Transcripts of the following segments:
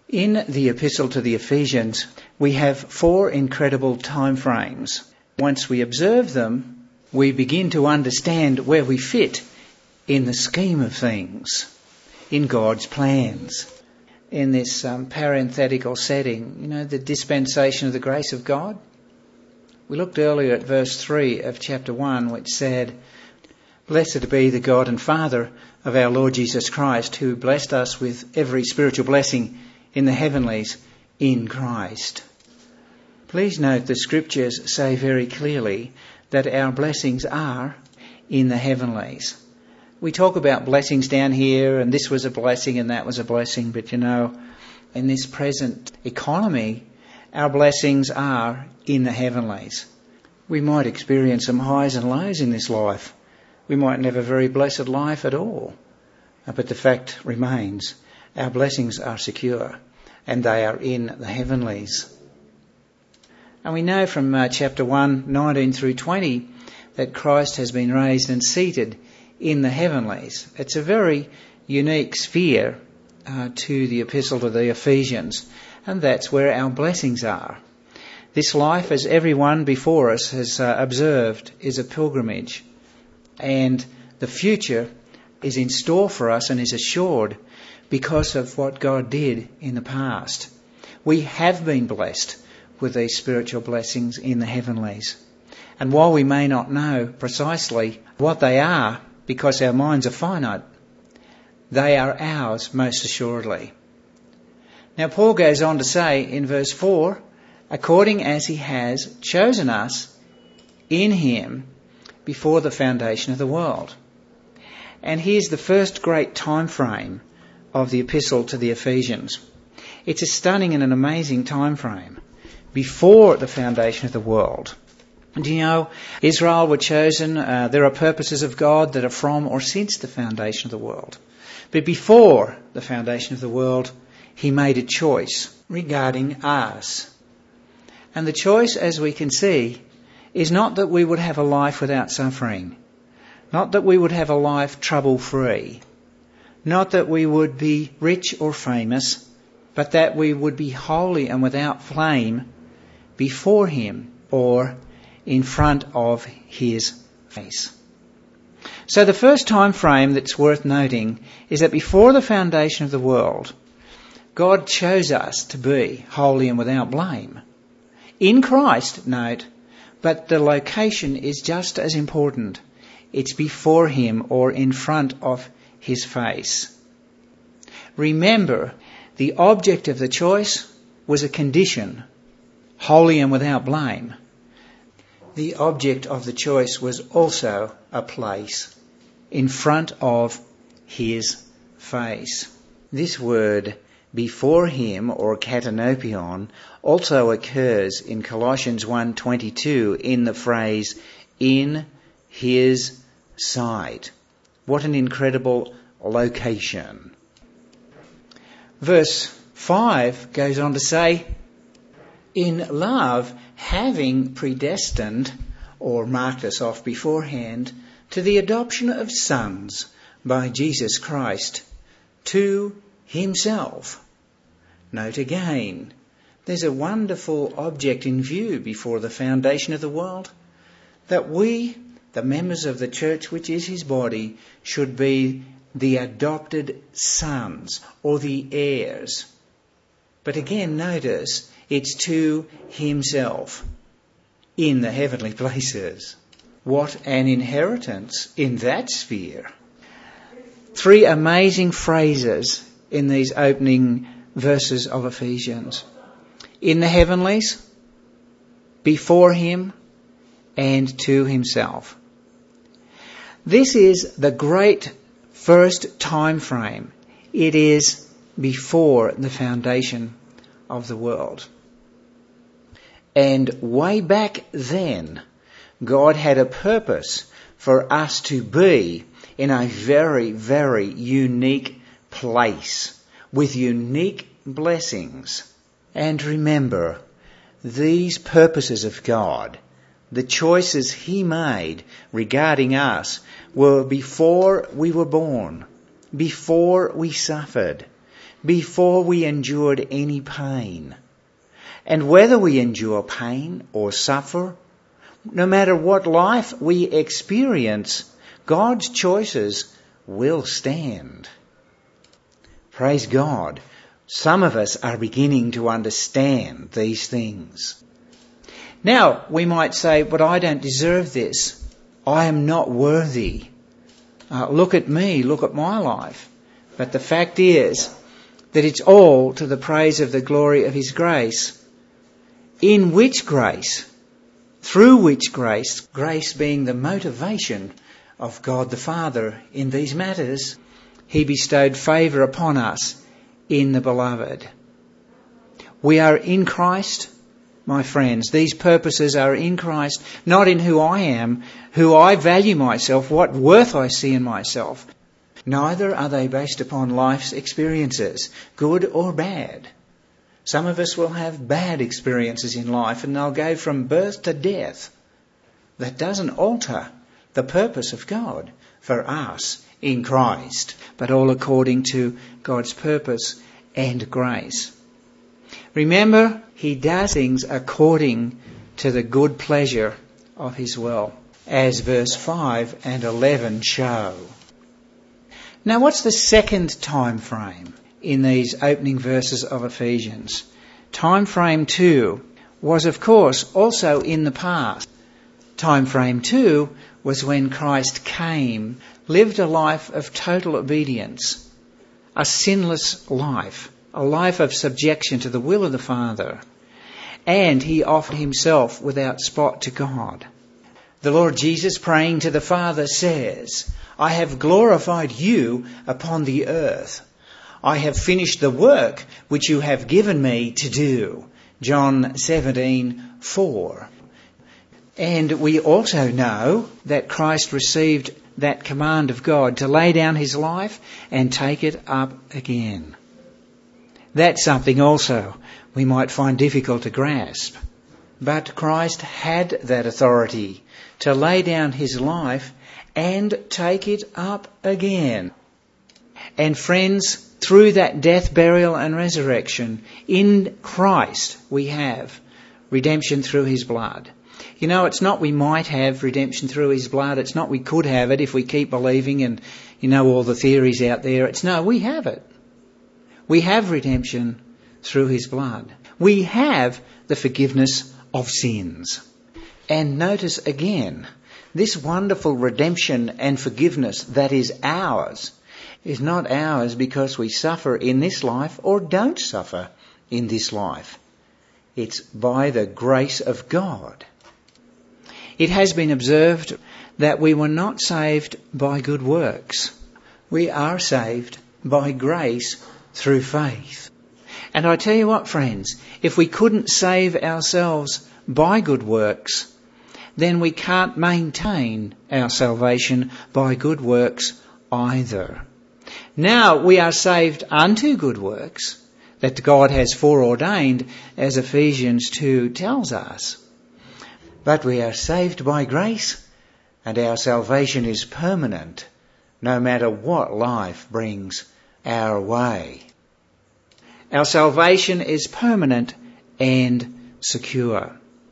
In the Epistle to the Ephesians, we have 4 incredible time frames. Once we observe them, we begin to understand where we fit in the scheme of things, in God's plans. In this parenthetical setting, the dispensation of the grace of God. We looked earlier at verse 3 of chapter 1, which said, "Blessed be the God and Father of our Lord Jesus Christ, who blessed us with every spiritual blessing in the heavenlies in Christ." Please note the scriptures say very clearly that our blessings are in the heavenlies. We talk about blessings down here, and this was a blessing and that was a blessing, but in this present economy, our blessings are in the heavenlies. We might experience some highs and lows in this life. We might have a very blessed life at all. But the fact remains, our blessings are secure and they are in the heavenlies. And we know from chapter 1, 19 through 20, that Christ has been raised and seated in the heavenlies. It's a very unique sphere to the Epistle to the Ephesians, and that's where our blessings are. This life, as everyone before us has observed, is a pilgrimage, and the future is in store for us and is assured because of what God did in the past. We have been blessed with these spiritual blessings in the heavenlies. And while we may not know precisely what they are, because our minds are finite, they are ours most assuredly. Now Paul goes on to say in verse 4, according as he has chosen us in him before the foundation of the world. And here's the first great time frame of the Epistle to the Ephesians. It's a stunning and an amazing time frame. Before the foundation of the world. And Israel were chosen. There are purposes of God that are from or since the foundation of the world. But before the foundation of the world, he made a choice regarding us. And the choice, as we can see, is not that we would have a life without suffering. Not that we would have a life trouble-free. Not that we would be rich or famous, but that we would be holy and without flame before him or in front of his face. So the first time frame that's worth noting is that before the foundation of the world, God chose us to be holy and without blame. In Christ, note, but the location is just as important. It's before him or in front of his face. Remember, the object of the choice was a condition, holy and without blame. The object of the choice was also a place, in front of his face. This word, before him, or katanopion, also occurs in Colossians 1:22 in the phrase, in his sight. What an incredible location. Verse 5 goes on to say, in love, having predestined, or marked us off beforehand, to the adoption of sons by Jesus Christ, to himself. Note again, there's a wonderful object in view before the foundation of the world, that we, the members of the church which is his body, should be the adopted sons, or the heirs. But again, notice, it's to himself, in the heavenly places. What an inheritance in that sphere. 3 amazing phrases in these opening verses of Ephesians. In the heavenlies, before him, and to himself. This is the great first time frame. It is before the foundation of the world. And way back then, God had a purpose for us to be in a very, very unique place with unique blessings. And remember, these purposes of God, the choices he made regarding us, were before we were born, before we suffered, before we endured any pain. And whether we endure pain or suffer, no matter what life we experience, God's choices will stand. Praise God. Some of us are beginning to understand these things. Now, we might say, but I don't deserve this. I am not worthy. Look at me, look at my life. But the fact is that it's all to the praise of the glory of His grace. In which grace, through which grace, grace being the motivation of God the Father in these matters, He bestowed favour upon us in the Beloved. We are in Christ, my friends. These purposes are in Christ, not in who I am, who I value myself, what worth I see in myself. Neither are they based upon life's experiences, good or bad. Some of us will have bad experiences in life and they'll go from birth to death. That doesn't alter the purpose of God for us in Christ, but all according to God's purpose and grace. Remember, He does things according to the good pleasure of His will, as verse 5 and 11 show. Now, what's the second time frame in these opening verses of Ephesians? Time frame 2 was, of course, also in the past. Time frame 2 was when Christ came, lived a life of total obedience, a sinless life, a life of subjection to the will of the Father, and He offered Himself without spot to God. The Lord Jesus, praying to the Father, says, I have glorified you upon the earth. I have finished the work which you have given me to do. John 17:4. And we also know that Christ received that command of God to lay down His life and take it up again. That's something also we might find difficult to grasp. But Christ had that authority to lay down His life and take it up again. And friends, through that death, burial and resurrection, in Christ we have redemption through His blood. You know, it's not we might have redemption through His blood. It's not we could have it if we keep believing and, you know, all the theories out there. It's no, we have it. We have redemption through His blood. We have the forgiveness of sins. And notice again, this wonderful redemption and forgiveness that is ours is not ours because we suffer in this life or don't suffer in this life. It's by the grace of God. It has been observed that we were not saved by good works. We are saved by grace through faith. And I tell you what, friends, if we couldn't save ourselves by good works, then we can't maintain our salvation by good works either. Now we are saved unto good works that God has foreordained, as Ephesians 2 tells us. But we are saved by grace, and our salvation is permanent, no matter what life brings our way. Our salvation is permanent and secure.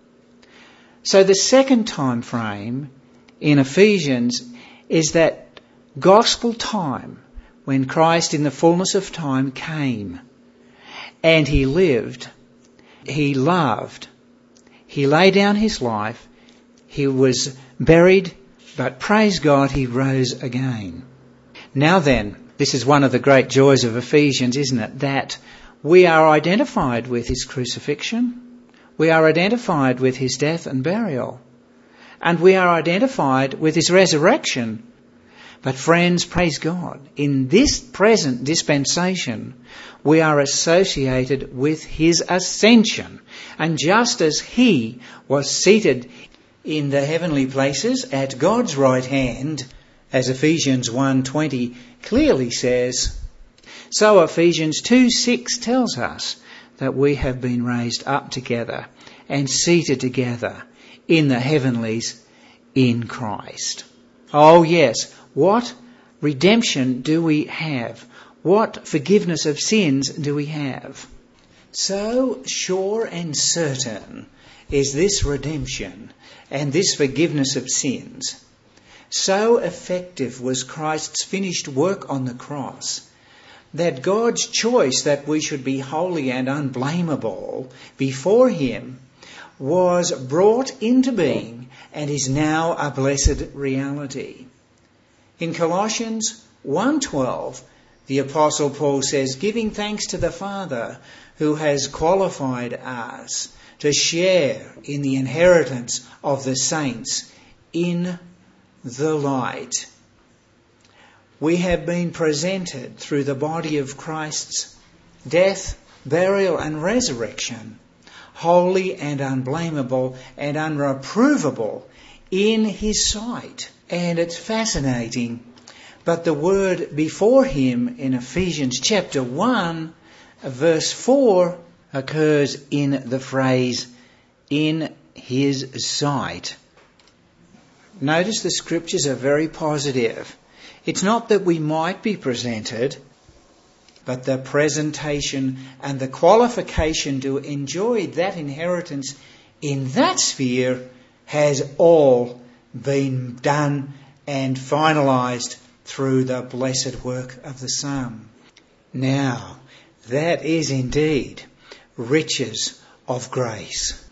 So the second time frame in Ephesians is that gospel time when Christ in the fullness of time came and He lived, He loved, He laid down His life, He was buried, but praise God, He rose again. Now then, this is one of the great joys of Ephesians, isn't it? That we are identified with His crucifixion, we are identified with His death and burial, and we are identified with His resurrection. But friends, praise God, in this present dispensation, we are associated with His ascension. And just as He was seated in the heavenly places at God's right hand, as Ephesians 1:20 clearly says, so Ephesians 2:6 tells us that we have been raised up together and seated together in the heavenlies in Christ. Oh yes, what redemption do we have? What forgiveness of sins do we have? So sure and certain is this redemption and this forgiveness of sins. So effective was Christ's finished work on the cross that God's choice that we should be holy and unblameable before Him was brought into being and is now a blessed reality. In Colossians 1:12, the Apostle Paul says, giving thanks to the Father who has qualified us to share in the inheritance of the saints in the light. We have been presented through the body of Christ's death, burial and resurrection, holy and unblameable and unreprovable in His sight. And it's fascinating, but the word before Him in Ephesians chapter 1, verse 4 occurs in the phrase, in His sight. Notice the scriptures are very positive. It's not that we might be presented, but the presentation and the qualification to enjoy that inheritance in that sphere has all been done and finalised through the blessed work of the Son. Now, that is indeed riches of grace.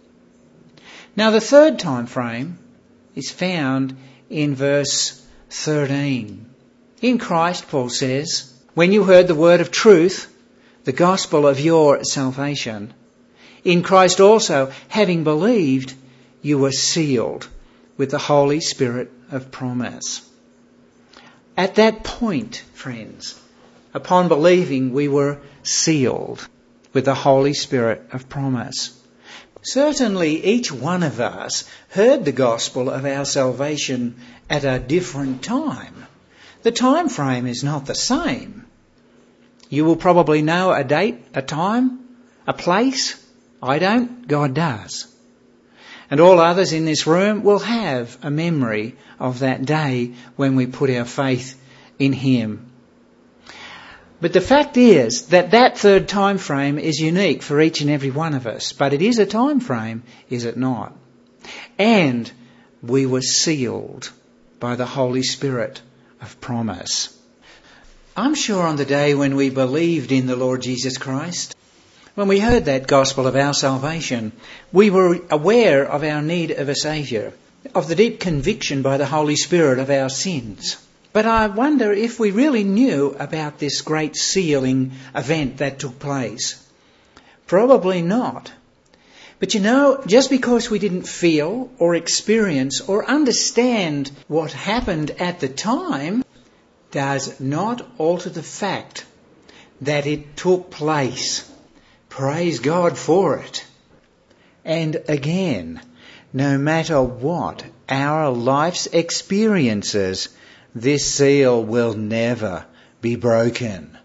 Now, the third time frame is found in verse 13. In Christ, Paul says, when you heard the word of truth, the gospel of your salvation, in Christ also, having believed, you were sealed with the Holy Spirit of promise. At that point, friends, upon believing, we were sealed with the Holy Spirit of promise. Certainly each one of us heard the gospel of our salvation at a different time. The time frame is not the same. You will probably know a date, a time, a place. I don't. God does. And all others in this room will have a memory of that day when we put our faith in Him. But the fact is that that third time frame is unique for each and every one of us. But it is a time frame, is it not? And we were sealed by the Holy Spirit of promise. I'm sure on the day when we believed in the Lord Jesus Christ, when we heard that gospel of our salvation, we were aware of our need of a Saviour, of the deep conviction by the Holy Spirit of our sins. But I wonder if we really knew about this great sealing event that took place. Probably not. But you know, just because we didn't feel or experience or understand what happened at the time does not alter the fact that it took place. Praise God for it. And again, no matter what our life's experiences, this seal will never be broken.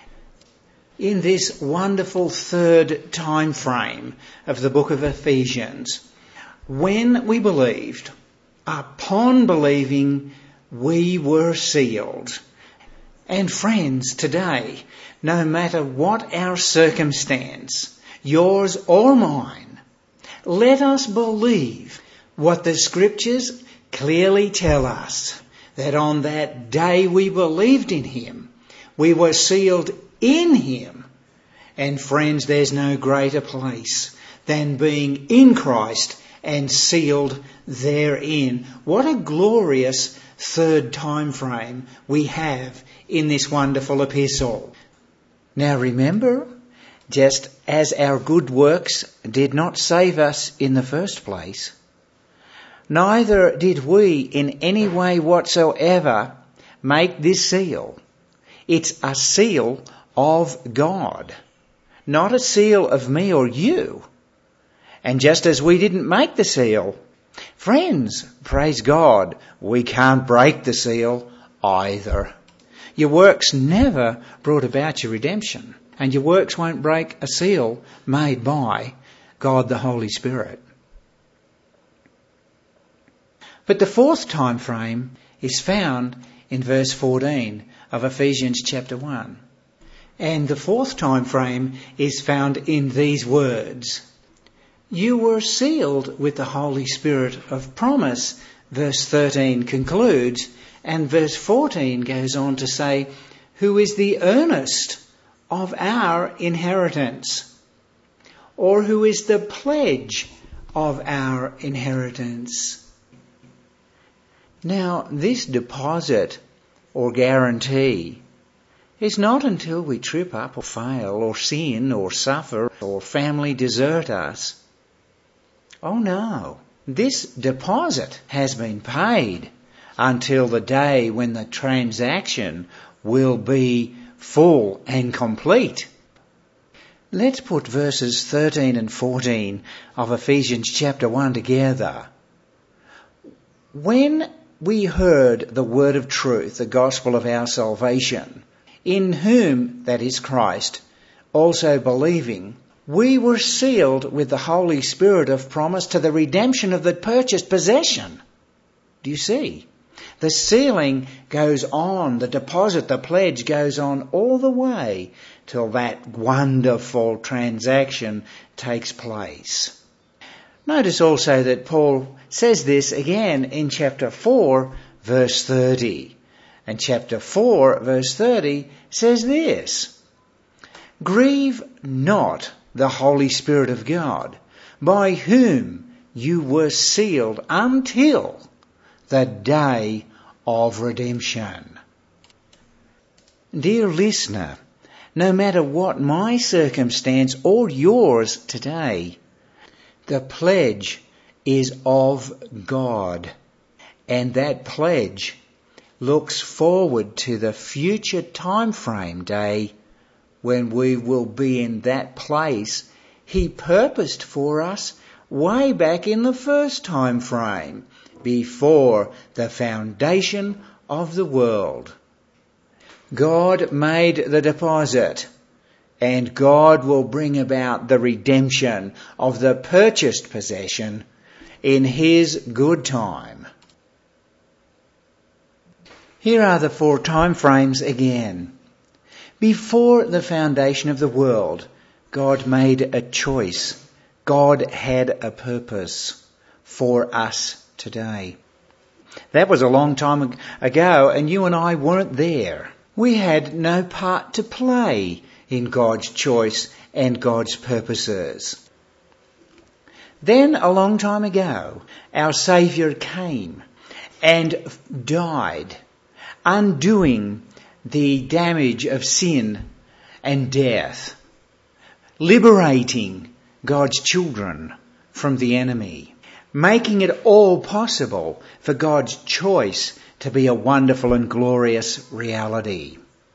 In this wonderful third time frame of the book of Ephesians, when we believed, upon believing, we were sealed. And friends, today, no matter what our circumstance, yours or mine, let us believe what the scriptures clearly tell us, that on that day we believed in Him, we were sealed in Him. And friends, there's no greater place than being in Christ and sealed therein. What a glorious third time frame we have in this wonderful epistle. Now remember, just as our good works did not save us in the first place, neither did we in any way whatsoever make this seal. It's a seal of God, not a seal of me or you. And just as we didn't make the seal, friends, praise God, we can't break the seal either. Your works never brought about your redemption, and your works won't break a seal made by God the Holy Spirit. But the fourth time frame is found in verse 14 of Ephesians chapter 1. And the fourth time frame is found in these words. You were sealed with the Holy Spirit of promise, verse 13 concludes, and verse 14 goes on to say, who is the earnest of our inheritance, or who is the pledge of our inheritance. Now, this deposit or guarantee is not until we trip up or fail or sin or suffer or family desert us. Oh no, this deposit has been paid until the day when the transaction will be full and complete. Let's put verses 13 and 14 of Ephesians chapter 1 together. When we heard the word of truth, the gospel of our salvation, in whom, that is Christ, also believing, we were sealed with the Holy Spirit of promise to the redemption of the purchased possession. Do you see? The sealing goes on, the deposit, the pledge goes on all the way till that wonderful transaction takes place. Notice also that Paul says this again in chapter 4, verse 30. And chapter 4, verse 30 says this, grieve not the Holy Spirit of God, by whom you were sealed until the day of redemption. Dear listener, no matter what my circumstance or yours today, the pledge is of God, and that pledge looks forward to the future time frame day when we will be in that place He purposed for us way back in the first time frame, before the foundation of the world. God made the deposit, and God will bring about the redemption of the purchased possession in His good time. Here are the 4 time frames again. Before the foundation of the world, God made a choice. God had a purpose for us today. That was a long time ago, and you and I weren't there. We had no part to play in God's choice and God's purposes. Then, a long time ago, our Saviour came and died, undoing the damage of sin and death, liberating God's children from the enemy, making it all possible for God's choice to be a wonderful and glorious reality.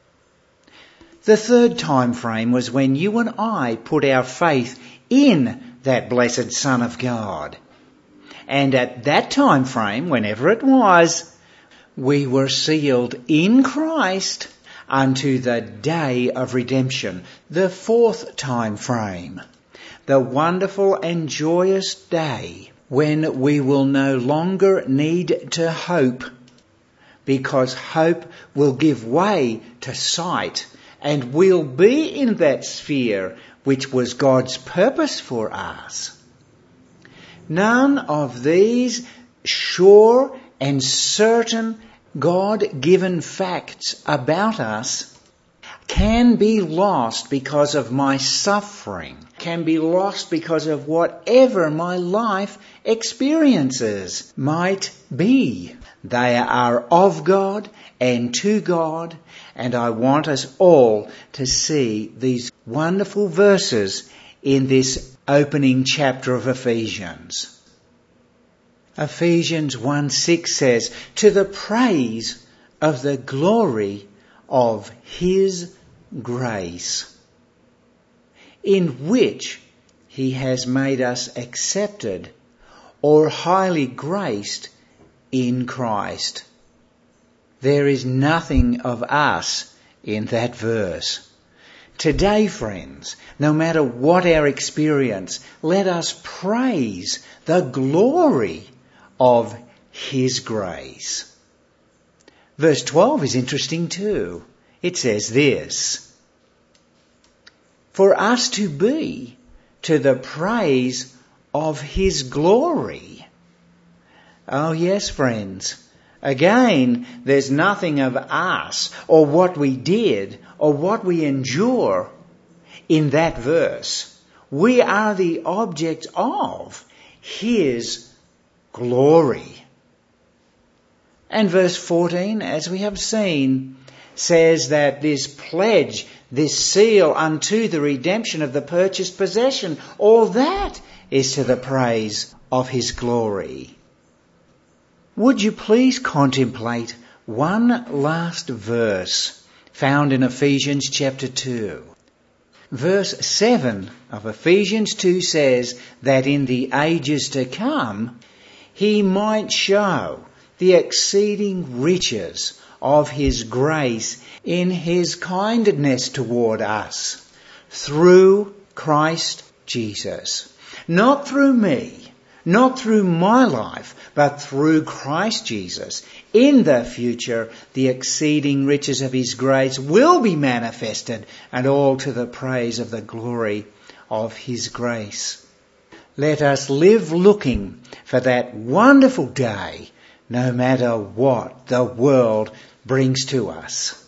The third time frame was when you and I put our faith in that blessed Son of God. And at that time frame, whenever it was, we were sealed in Christ unto the day of redemption, the fourth time frame, the wonderful and joyous day when we will no longer need to hope, because hope will give way to sight, and we'll be in that sphere which was God's purpose for us. None of these sure and certain God-given facts about us can be lost because of my suffering, can be lost because of whatever my life experiences might be. They are of God and to God, and I want us all to see these wonderful verses in this opening chapter of Ephesians. Ephesians 1:6 says, to the praise of the glory of His grace, in which He has made us accepted or highly graced in Christ. There is nothing of us in that verse. Today, friends, no matter what our experience, let us praise the glory of His grace. Verse 12 is interesting too. It says this, for us to be to the praise of his glory. Oh yes, friends. Again, there's nothing of us or what we did or what we endure in that verse. We are the object of his glory. And verse 14, as we have seen, says that this pledge, this seal unto the redemption of the purchased possession, all that is to the praise of his glory. Would you please contemplate one last verse found in Ephesians chapter 2. Verse 7 of Ephesians 2 says that in the ages to come he might show the exceeding riches of his grace in his kindness toward us through Christ Jesus. Not through me, not through my life, but through Christ Jesus. In the future, the exceeding riches of his grace will be manifested, and all to the praise of the glory of his grace. Let us live looking for that wonderful day, no matter what the world brings to us.